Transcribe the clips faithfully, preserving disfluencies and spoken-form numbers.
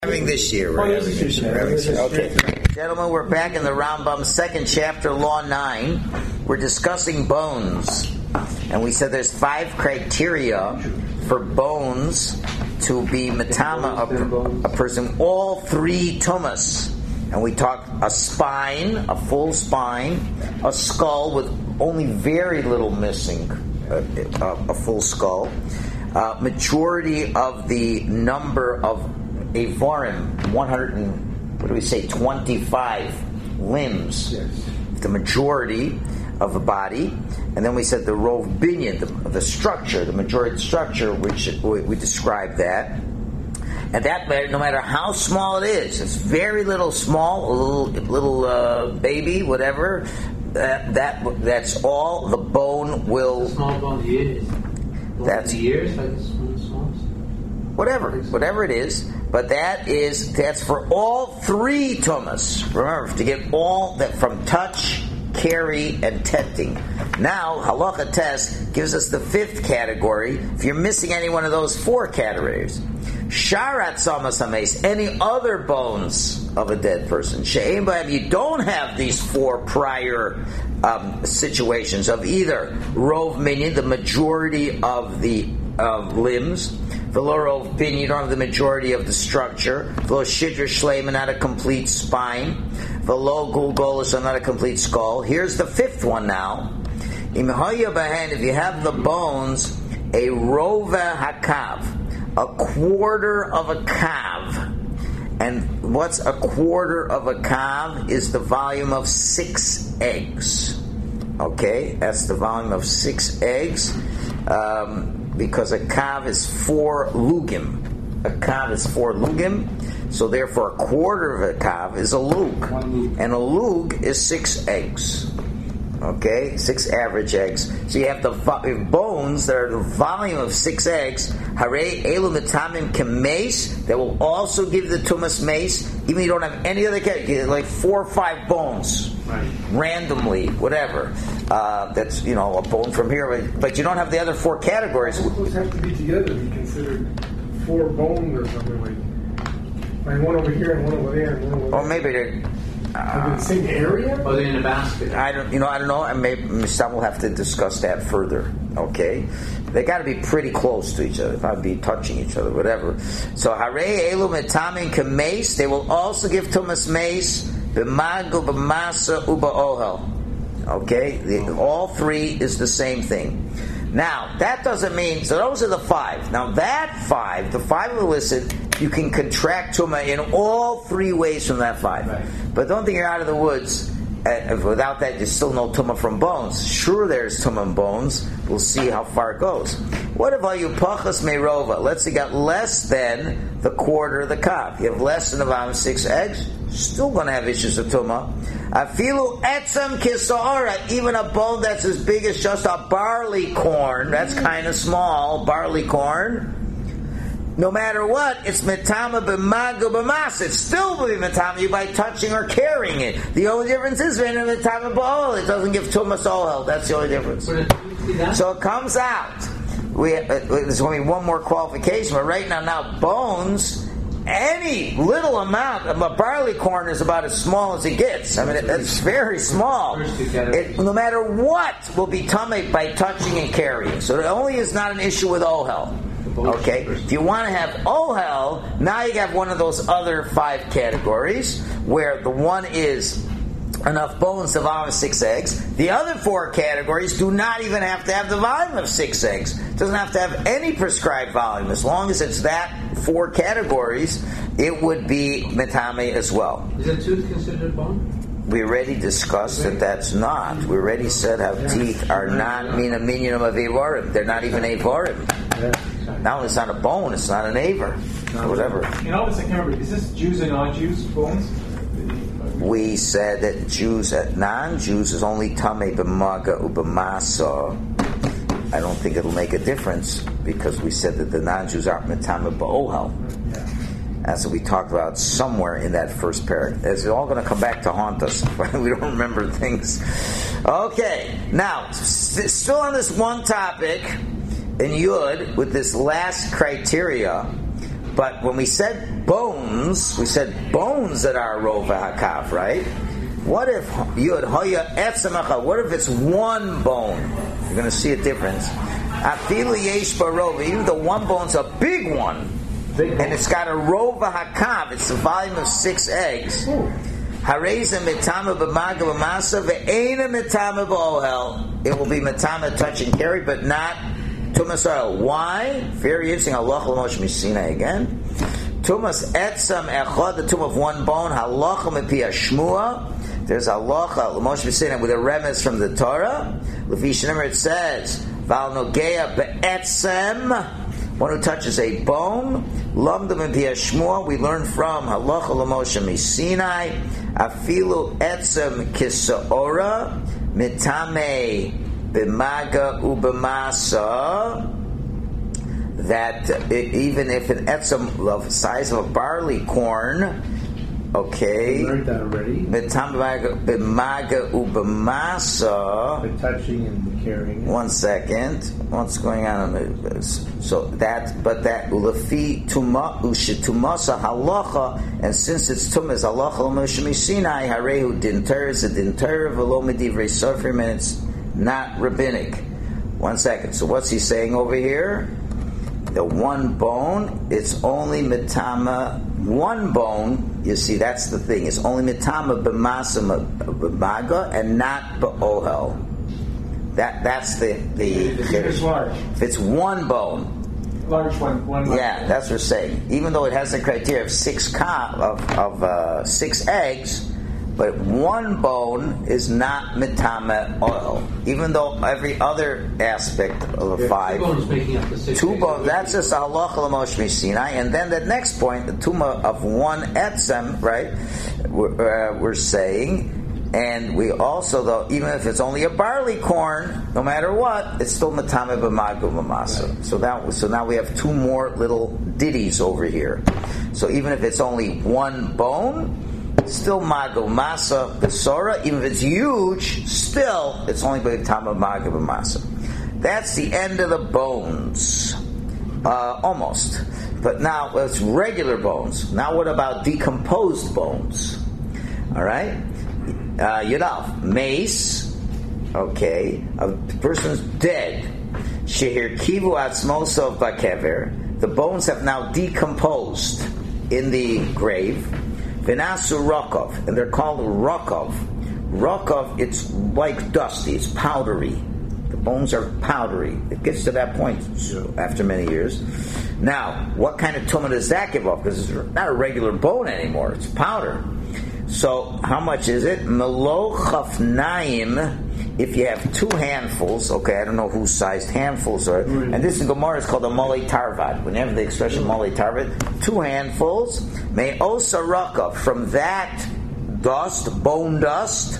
Having this year, we're having this year. Okay, gentlemen, we're back in the Rambam second chapter, Law nine. We're discussing bones, and we said there's five criteria for bones to be matama a, a person. All three tumas, and we talked a spine, a full spine, a skull with only very little missing, a, a, a full skull, uh, majority of the number of Avarim, one hundred and, what do we say, twenty-five limbs, yes. The majority of the body. And then we said the rov binyan, the, the structure, the majority of the structure, which we, we described that. And that, no matter how small it is, it's very little small, a little, little uh, baby, whatever, that, that that's all the bone will... The small bone ears? That's... The ears, like the small, small? Whatever, whatever it is. But that is, that's for all three tumas. Remember, to get all that from touch, carry, and tenting. Now, halacha test gives us the fifth category. If you're missing any one of those four categories, sharat samas hames, any other bones of a dead person. She'ein b'hem, you don't have these four prior um, situations of either rov minyan, the majority of the of limbs, v'lo rov binyan, you don't have the majority of the structure, v'lo shidra shleima, not a complete spine, v'lo gulgolus, not a complete skull. Here's the fifth one now. Im haya b'hen, if you have the bones, a rova hakav, a quarter of a kav. And what's a quarter of a kav? Is the volume of six eggs. Okay, that's the volume of six eggs. Um, because a kav is four lugim. A kav is four lugim, so therefore a quarter of a kav is a lug. And a lug is six eggs. Okay, six average eggs. So you have the vo- bones that are the volume of six eggs. Harei elu mitamim kemes, that will also give the tumas mace, even if you don't have any other category, like four or five bones, right. Randomly, whatever. Uh, that's, you know, a bone from here, but you don't have the other four categories. Those have to be together to be considered four bones or something like. Like one over here and one over there and one over there. Or maybe they're. Uh, in the same area? Or they're in a basket? I don't, you know, I don't know. And maybe some will have to discuss that further. Okay, they got to be pretty close to each other, not be touching each other, whatever. So harei elu metamin kemes, they will also give tumas mace b'magu b'masa uba ohel. Okay, the, all three is the same thing. Now that doesn't mean, so those are the five. Now that five, the five are listed. You can contract tuma in all three ways from that five. Right. But don't think you're out of the woods. Uh, without that, there's still no tuma from bones. Sure, there's tuma from bones. We'll see how far it goes. What if you pachas meirova? Let's say you got less than the quarter of the kav. You have less than the volume of six eggs. Still going to have issues of tuma. Afilu etzem kisaora, even a bone that's as big as just a barley corn. That's kind of small. Barley corn. No matter what, it's metama b'magu b'mas. It's still will be metama you by touching or carrying it. The only difference is when it's metama b'ol. It doesn't give tumas ohel. That's the only difference. So it comes out. We uh, there's only one more qualification, but right now, now bones. Any little amount of a barley corn is about as small as it gets. I mean, it, it's very small. It, no matter what, will be tummy by touching and carrying. So it only is not an issue with ohel. Okay, if you want to have ohel, now you have one of those other five categories where the one is enough bones to volume six eggs. The other four categories do not even have to have the volume of six eggs. It doesn't have to have any prescribed volume. As long as it's that four categories, it would be metame as well. Is a tooth considered a bone? We already discussed that that's not. We already said how teeth are not mina minyanum of avarim. They're not even avarim. Not only it's not a bone, it's not an aver. Whatever. You know, I can't remember. Is this Jews and non-Jews bones? We said that Jews, at non-Jews, is only tamei b'maga ub'masa. I don't think it'll make a difference because we said that the non-Jews aren't metame b'ohel. That's what we talked about somewhere in that first paragraph. It's all going to come back to haunt us. We don't remember things. Okay, now, st- still on this one topic in Yud, with this last criteria, But when we said bones, we said bones that are rova hakav, right? What if yud hoya etzemacha? What if it's one bone? You're going to see a difference. Afilu yesh barova. Even though one bone's a big one, and it's got a rova hakav. It's the volume of six eggs. Hareza mitama b'maga b'masa ve'ena mitama b'ohel. It will be mitama touch and carry, but not tumas oil. Why? Very interesting. Halacha l'Moshe Missinai again. Tumas etzam echad, the tomb of one bone. Halacha mepi shmua. There's halacha l'Moshe Missinai with a remez from the Torah. Lefi Shneimar it says val nogea be'etzem. One who touches a bone, lamdam and shmua. We learn from halacha l'Moshe Missinai, afilu etzem kisaora mitame b'maga ubemasa. That it, even if an etzem of the size of a barley corn, okay, we learned that already. Mitame b'maga ubemasa. The touching and the carrying. One second. What's going on in this? So that, but that ulefi tuma ushitumasa halacha, and since it's tuma is halacha l'Moshe Missinai harehu dinter is a dinter v'lo medivrei sofrim, and it's not rabbinic. One second. So what's he saying over here? The one bone, it's only mitama. One bone, you see, that's the thing. It's only mitama b'masa b'maga and not b'ohel. That that's the the. If it's large. If it's one bone, large one, one. Yeah, that's what we're saying. Even though it has the criteria of six ka, of of uh, six eggs, but one bone is not mitama oil. Even though every other aspect of the five, two bones making up the six. Two bones. That's just halacha l'Moshe Missinai, and then the next point, the tuma of one etzem, right? We're, uh, we're saying. And we also, though, even if it's only a barley corn, no matter what, it's still matame b'maga b'masa. So that, so now we have two more little ditties over here. So even if it's only one bone, still maga b'masa b'sora. Even if it's huge, still it's only b'matame b'maga b'masa. That's the end of the bones, uh, almost. But now it's regular bones. Now what about decomposed bones? All right. Uh, Yadav, mace, okay, a person's dead. Shehir kivu atzmosav bakever. The bones have now decomposed in the grave. V'nasu rokov, and they're called rokov. Rokov, it's like dusty, it's powdery. The bones are powdery. It gets to that point after many years. Now, what kind of tumah does that give off? Because it's not a regular bone anymore, it's powder. So, how much is it? Melo chafnaim, if you have two handfuls, okay, I don't know whose sized handfuls are, and this in Gemara is called a mole tarvad. When you have the expression mole tarvad, two handfuls, may osa rakav, from that dust, bone dust,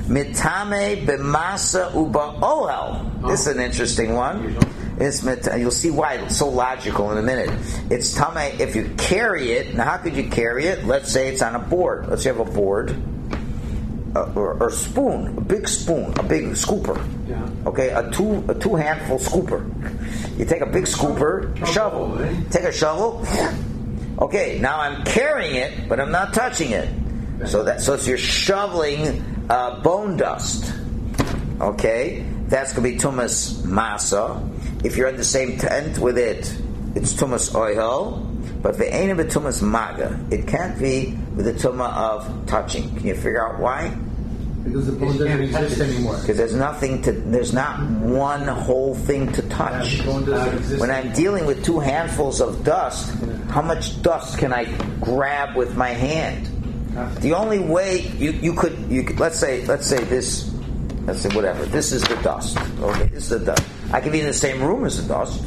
mitame b'masa uba ohel. This is an interesting one. It's, you'll see why it's so logical in a minute. It's tamei if you carry it. Now, how could you carry it? Let's say it's on a board. Let's say you have a board uh, or, or spoon, a big spoon, a big scooper. Yeah. Okay, a two a two handful scooper. You take a big scooper, a shovel. Take a shovel. Okay, now I'm carrying it, but I'm not touching it. So that so it's you're shoveling uh, bone dust. Okay, that's going to be tumas masa. If you're in the same tent with it, it's tumas oil. But the ain't of tumas maga. It can't be with the tuma of touching. Can you figure out why? Because the bone doesn't exist anymore. Because there's nothing to. There's not one whole thing to touch. Yeah, the bone doesn't exist when I'm dealing with two handfuls of dust, yeah. How much dust can I grab with my hand? The only way you, you could you could, let's say let's say this. Let's say whatever. This is the dust. Okay, this is the dust. I can be in the same room as the dust.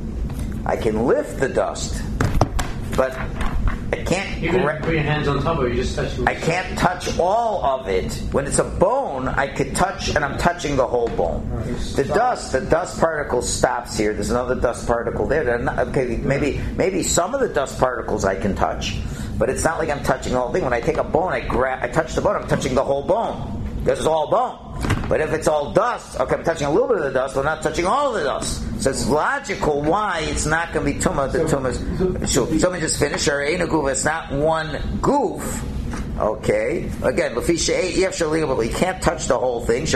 I can lift the dust, but I can't. You can put your hands on top of it. You just touch it. I can't touch all of it. When it's a bone, I could touch, and I'm touching the whole bone. The dust, the dust particle stops here. There's another dust particle there. They're not, okay, maybe maybe some of the dust particles I can touch, but it's not like I'm touching the whole thing. When I take a bone, I grab, I touch the bone. I'm touching the whole bone. This is all bone. But if it's all dust, okay, I'm touching a little bit of the dust, but not touching all of the dust. So it's logical why it's not going to be tumah. The tumah. So let me just finish. It's not one goof. Okay. Again, but you can't touch the whole thing.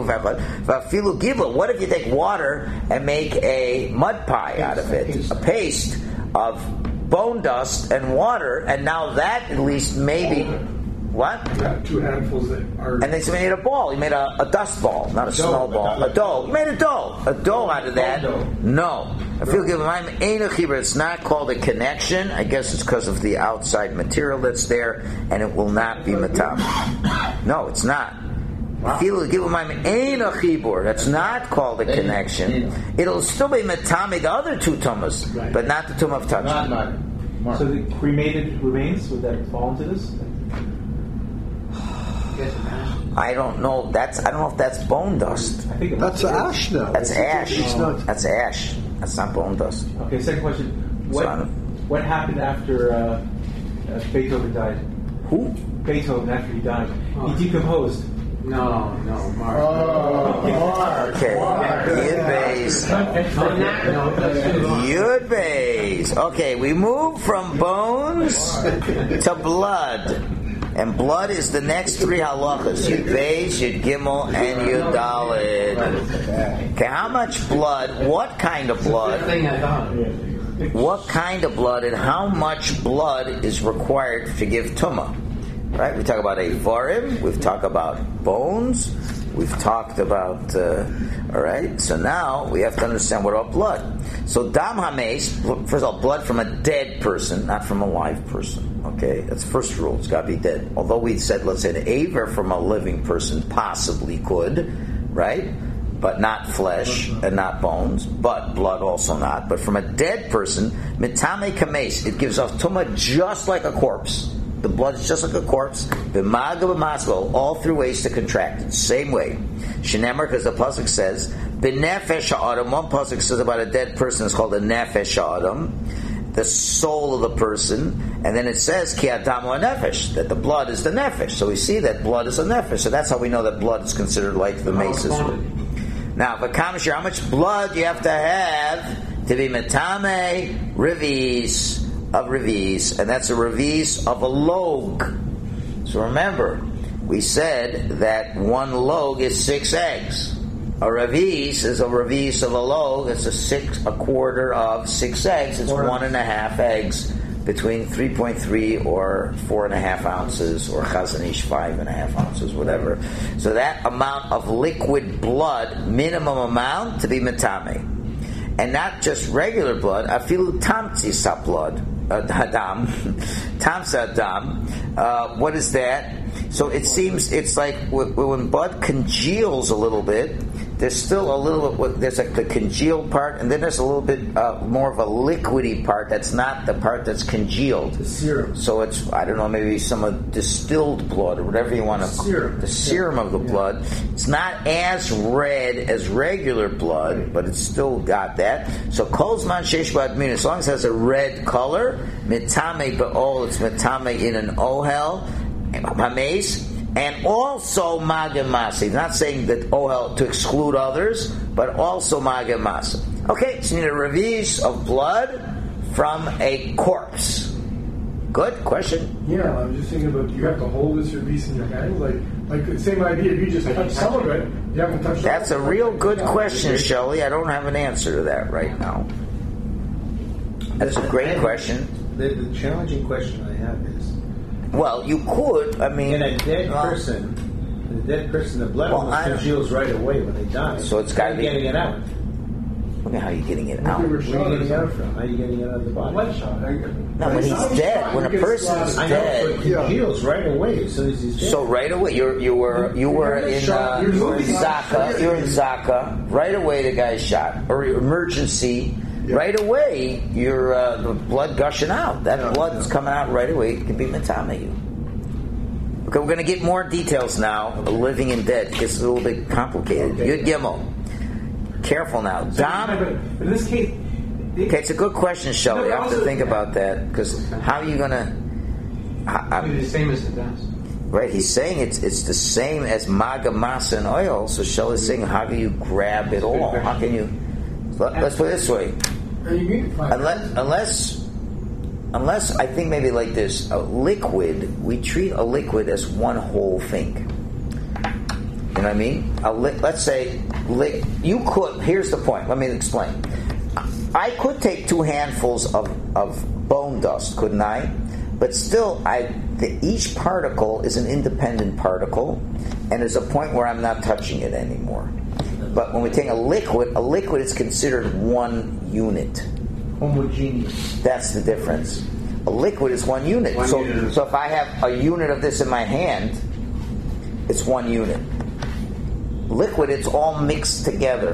What if you take water and make a mud pie out of it, a paste of bone dust and water, and now that at least maybe. What? You got two handfuls that are. And then so we made a ball. You made a, a dust ball, not a snowball. A dough. You made a dough. A dough out of that. No. I feel good. It's not called a connection. I guess it's because of the outside material that's there, and it will not be matam. No, it's not. Feel give my chibur. That's not called a connection. It'll still be matamic the other two tumas, but not the tum of touching. So the cremated remains, would that fall into this? I don't know. That's I don't know if that's bone dust. I think That's ash, though. That's ash. It's not. That's ash. That's not bone dust. Okay, second question. What So, what happened after uh, uh, Beethoven died? Who? Beethoven, after he died, Oh. he decomposed. No, no, Mark. Oh, Okay. Yud Beis. On that note, let's move on. Yud Beis. Okay, we move from bones to blood. And blood is the next three halachas. Yud Beis, Yud Gimel, and Yud Daled. Okay, how much blood? What kind of Good blood? thing I thought. What kind of blood and how much blood is required to give tumah? Right? We talk about avarim. We've talked about bones. We've talked about. Uh, all right. So now we have to understand what about blood. So dam hameis. First of all, blood from a dead person, not from a live person. Okay, that's the first rule. It's got to be dead. Although we said, let's say, an aver from a living person possibly could, right? But not flesh and not bones, but blood also not. But from a dead person, mitame kames, it gives off tumah just like a corpse. The blood is just like a corpse. B'maga b'masbo, all three ways to contract it. Same way. Shenemar, because the pasuk says, b'nefesh ha'adam. One pasuk says about a dead person is called a nefesh ha'adam, the soul of the person, and then it says ki adam wa nefesh, that the blood is the nefesh. So we see that blood is a nefesh. So that's how we know that blood is considered like the maces. Now, v'kamashir, how much blood you have to have to be metame revis of revis, and that's a revis of a log. So remember, we said that one log is six eggs. A revis is a revis of a log. It's a six, a quarter of six eggs. It's one and a half eggs, between three point three or four and a half ounces, or chazanish five and a half ounces, whatever. So that amount of liquid blood, minimum amount to be metame, and not just regular blood. Afilu tamtzisa blood. Uh, hadam, tamsa adam. Uh, what is that? So it seems it's like w- when blood congeals a little bit, there's still a little bit, there's like the congealed part, and then there's a little bit uh, more of a liquidy part that's not the part that's congealed. The serum. So it's, I don't know, maybe some of distilled blood or whatever you want to call it. The serum of the blood. It's not as red as regular blood, but it's still got that. So kolzman sheish ba'admin, as long as it has a red color, mitame ba'ol, it's mitame in an ohel, hameis, and also magamasa. He's not saying that ohel to exclude others, but also magamasa. Okay, so you need a revis of blood from a corpse. Good question. Yeah, I was just thinking about, you have to hold this revis in your hand, like like the same idea. If you just touch some of it, you haven't touched. That's a real good question, Shelley. I don't have an answer to that right now. That's a great question. The, the challenging question I have is, well, you could. I mean, in a dead well, person, in a dead person, the blood well, almost congeals right away when they die. So it's got to be getting it out. Okay, how are you getting it If out? you were Where are you shot or getting it out something. from? How are you getting it out of the body? Bloodshot. No, when he's dead, when a person's I know, dead, but it congeals right away as soon as he's dead. so right away you you were you were in uh, you were in Zaka, you're in Zaka. Right away, the guy's shot or emergency. Right away, your uh, the blood gushing out. That blood is coming out right away. It can be metame you. Okay, we're going to get more details now. Living and dead gets a little bit complicated. Yud Gimel. Careful now. Dam. But in this case, Okay, it's a good question, Shelley. You have to think about that, because how are you going to... It'd be the same as the dance. Right, he's saying it's it's the same as maga, masa, and oil. So Shel is saying, how can you grab it all? How can you? Let, let's put it this way. Unless, unless, unless I think maybe like this, a liquid, we treat a liquid as one whole thing. You know what I mean? A li- let's say, li- you could, here's the point, let me explain. I could take two handfuls of, of bone dust, couldn't I? But still, I the, each particle is an independent particle, and there's a point where I'm not touching it anymore. But when we take a liquid, a liquid is considered one unit. Homogeneous. That's the difference. A liquid is one unit. One so, unit. so if I have a unit of this in my hand, it's one unit. Liquid, it's all mixed together.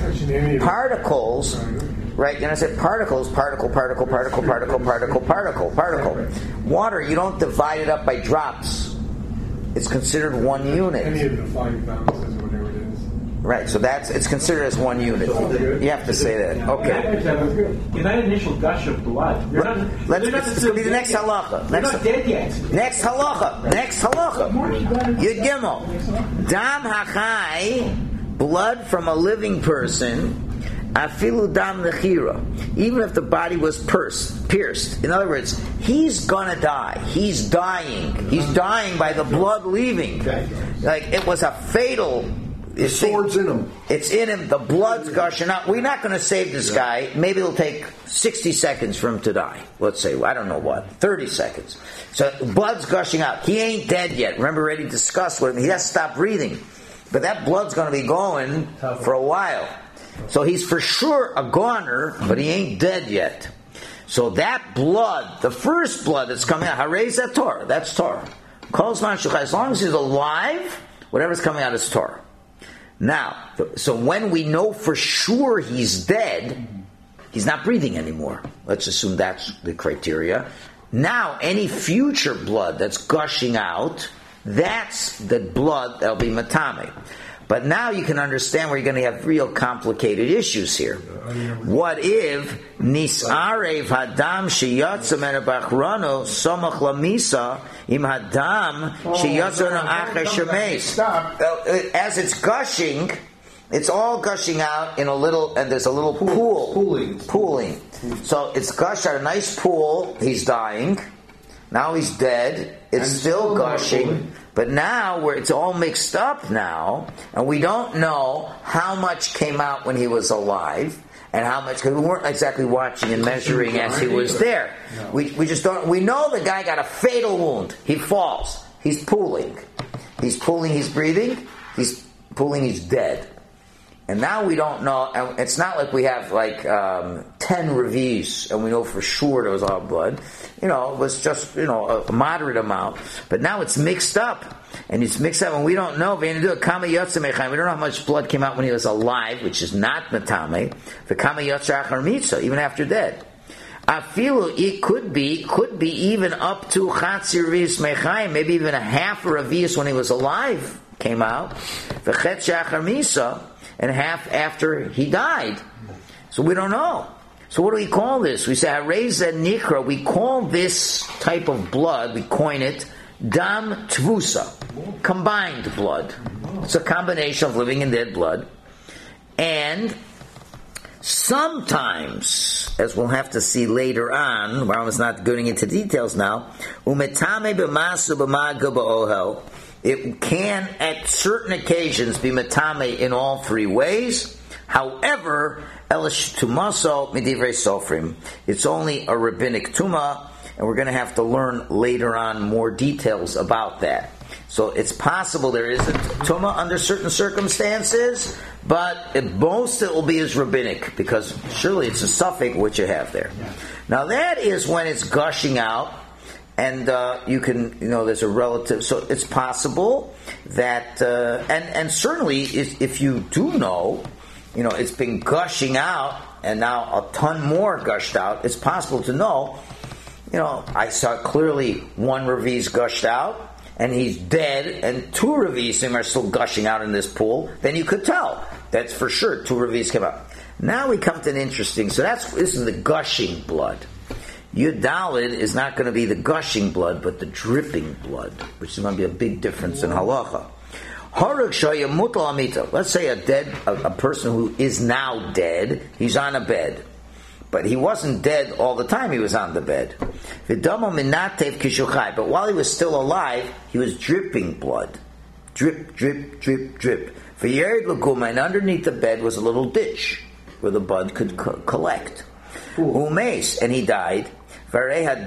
Particles, right? You know, I said particles, particle, particle, particle, particle, particle, particle, particle. Water, you don't divide it up by drops. It's considered one unit. Any of the flying bounces or whatever it is. Right, so that's it's considered as one unit. You have to say that. Okay. In that initial gush of blood, you're not, Let's you're not this will be the next halacha. You're Next, not dead yet. next halacha. Next halacha. Yud Gimel. Dam hachai, blood from a living person. Afilu dam nechira. Even if the body was pierced, pierced. In other words, he's gonna die. He's dying. He's dying by the blood leaving. Like it was a fatal. The sword's in him. It's in him. The blood's gushing out. We're not going to save this guy. Maybe it'll take sixty seconds for him to die. Let's say, I don't know what, thirty seconds. So blood's gushing out. He ain't dead yet. Remember, we already discussed with him. He has to stop breathing. But that blood's going to be going for a while. So he's for sure a goner, but he ain't dead yet. So that blood, the first blood that's coming out, Harei that Torah. That's Torah. As long as he's alive, whatever's coming out is Torah. Now, so when we know for sure he's dead, he's not breathing anymore. Let's assume that's the criteria. Now, any future blood that's gushing out, that's the blood that'll be matame. But now you can understand where you're going to have real complicated issues here. What if nisarev hadam sheyatsa men bachrano somach lamisa im hadam sheyatsa no acher shemeis? As it's gushing, it's all gushing out in a little, and there's a little pool, Pooling. pooling. So it's gushed out a nice pool. He's dying. Now he's dead. It's still gushing. But now, where it's all mixed up now, and we don't know how much came out when he was alive, and how much, because we weren't exactly watching and measuring as he was there. We we just don't, we know the guy got a fatal wound. He falls. He's pooling. He's pooling, he's breathing. He's pooling, he's dead. And now we don't know, and it's not like we have like um, ten revies, and we know for sure there was all blood. You know, it was just, you know, a moderate amount. But now it's mixed up, and it's mixed up, and we don't know. We don't know how much blood came out when he was alive, which is not matame. The kama yotzer achar mitzvah, even after dead. Afilu, it could be, could be even up to chatzir revis mechayim, maybe even a half a revis when he was alive came out. The chetz achar mitzvah. And half after he died. So we don't know. So what do we call this? We say, Hareza Nikra, we call this type of blood, we coin it, Dam Tvusa, combined blood. It's a combination of living and dead blood. And sometimes, as we'll have to see later on, where I was not going into details now, Umetame b'masu b'maga b'ohel, it can, at certain occasions, be matame in all three ways. However, elish tumaso midivrei sofrim. It's only a rabbinic tuma, and we're going to have to learn later on more details about that. So it's possible there is a tuma under certain circumstances, but at most it will be as rabbinic, because surely it's a suffix which you have there. Now that is when it's gushing out. And uh, you can, you know, there's a relative, so it's possible that, uh, and and certainly if, if you do know, you know, it's been gushing out, and now a ton more gushed out, it's possible to know, you know, I saw clearly one revis gushed out, and he's dead, and two revisim are still gushing out in this pool, then you could tell. That's for sure, two revis came out. Now we come to an interesting, so that's, this is the gushing blood. Yudalid is not going to be the gushing blood, but the dripping blood, which is going to be a big difference in halacha. Let's say a dead, a, a person who is now dead, he's on a bed. But he wasn't dead all the time he was on the bed. But while he was still alive, he was dripping blood. Drip, drip, drip, drip. And underneath the bed was a little ditch where the blood could co- collect. Umes, and he died. And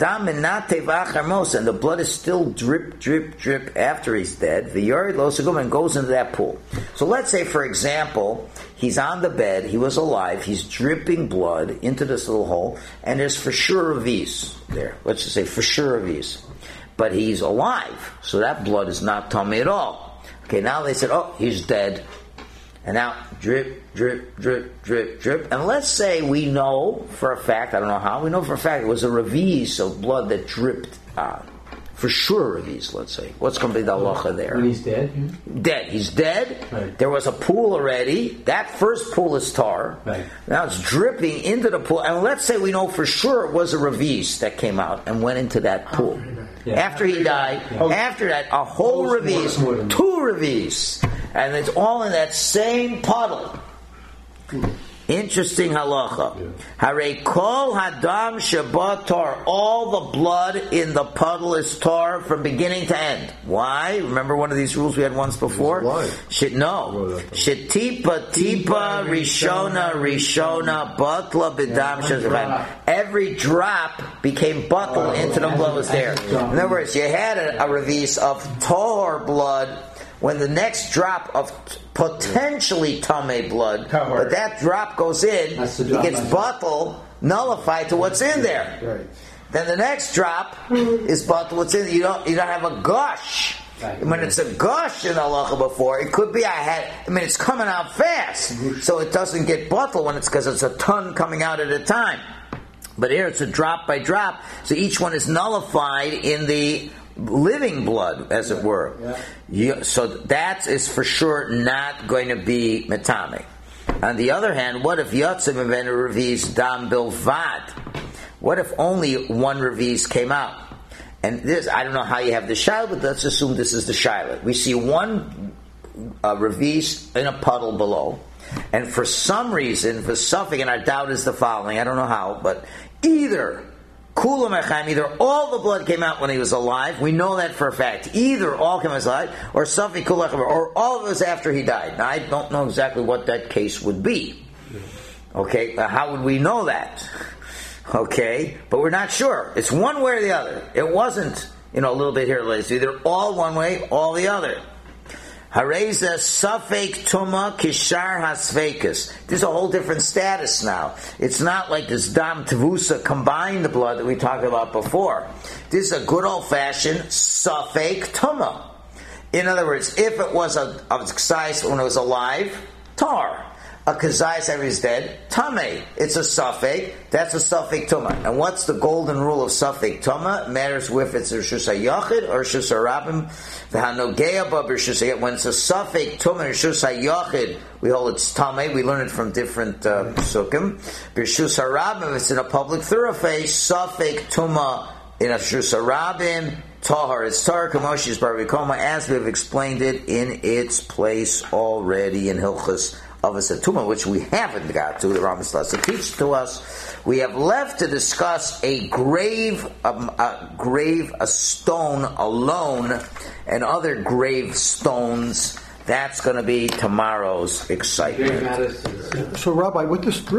the blood is still drip, drip, drip after he's dead. And goes into that pool. So let's say, for example, he's on the bed, he was alive, he's dripping blood into this little hole, and there's for sure a vis there. Let's just say for sure a vis. But he's alive, so that blood is not tummy at all. Okay, now they said, oh, he's dead. And now, drip, drip, drip, drip, drip. And let's say we know for a fact, I don't know how, we know for a fact it was a revis of blood that dripped on. For sure revis, let's say. What's going to be the halacha there? When he's dead? Dead. He's dead. Right. There was a pool already. That first pool is tar. Right. Now it's dripping into the pool. And let's say we know for sure it was a revis that came out and went into that pool. Yeah. After he died, yeah. After that, a whole revis, two revis. And it's all in that same puddle. Interesting halacha. Hare kol hadam sheba tar. All the blood in the puddle is tar from beginning to end. Why? Remember one of these rules we had once before? Shit, no. Shetipa tipa rishona rishona batla b'dam shezavim. Every drop became batla into the blood was there. In other words, you had a, a revis of tar blood. When the next drop of potentially tamei blood, but that drop goes in, it gets bottle nullified to what's in there. Right. Then the next drop is bottle what's in there. You don't you don't have a gush. Right. When it's a gush in halacha before, it could be I had. I mean, it's coming out fast, so it doesn't get bottle when it's because it's a ton coming out at a time. But here it's a drop by drop, so each one is nullified in the living blood, as it were. Yeah. You, so that is for sure not going to be metame. On the other hand, what if yotzim ben revis dam bilvad? What if only one revis came out? And this, I don't know how you have the shiloh, but let's assume this is the shiloh. We see one uh, revis in a puddle below, and for some reason, for something, and our doubt is the following, I don't know how, but either Kulam Echaim, either all the blood came out when he was alive, we know that for a fact. Either all came out alive, or Safi Kulach, or all of us after he died. Now, I don't know exactly what that case would be. Okay, uh, how would we know that? Okay, but we're not sure. It's one way or the other. It wasn't, you know, a little bit here, it's either all one way, all the other. Hareza Safek Tuma Kishar Hasfekas. This is a whole different status now. It's not like this Dam Tavusa combined the blood that we talked about before. This is a good old fashioned Safek Tuma. In other words, if it was a, a Ksais when it was alive, tar. A Kazais after he's dead, Tameh. It's a Safek. That's a Safek Tuma. And what's the golden rule of Safek Tuma? It matters if it's a Rishus HaYachid or Rishus HaRabim. When it's a Safek Tuma, Rishus HaYachid, we hold it's Tameh. We learn it from different uh, Sukkim. Rishus HaRabim, it's in a public thoroughfare, Safek Tuma in a Rishus HaRabim, Tahar. It's Tahar Kamoshi's Barbikoma, as we've explained it in its place already in Hilchus of a Satuma, which we haven't got to, the Rambam to teach to us. We have left to discuss a grave, um, a grave, a stone alone, and other grave stones. That's going to be tomorrow's excitement. So, Rabbi, with this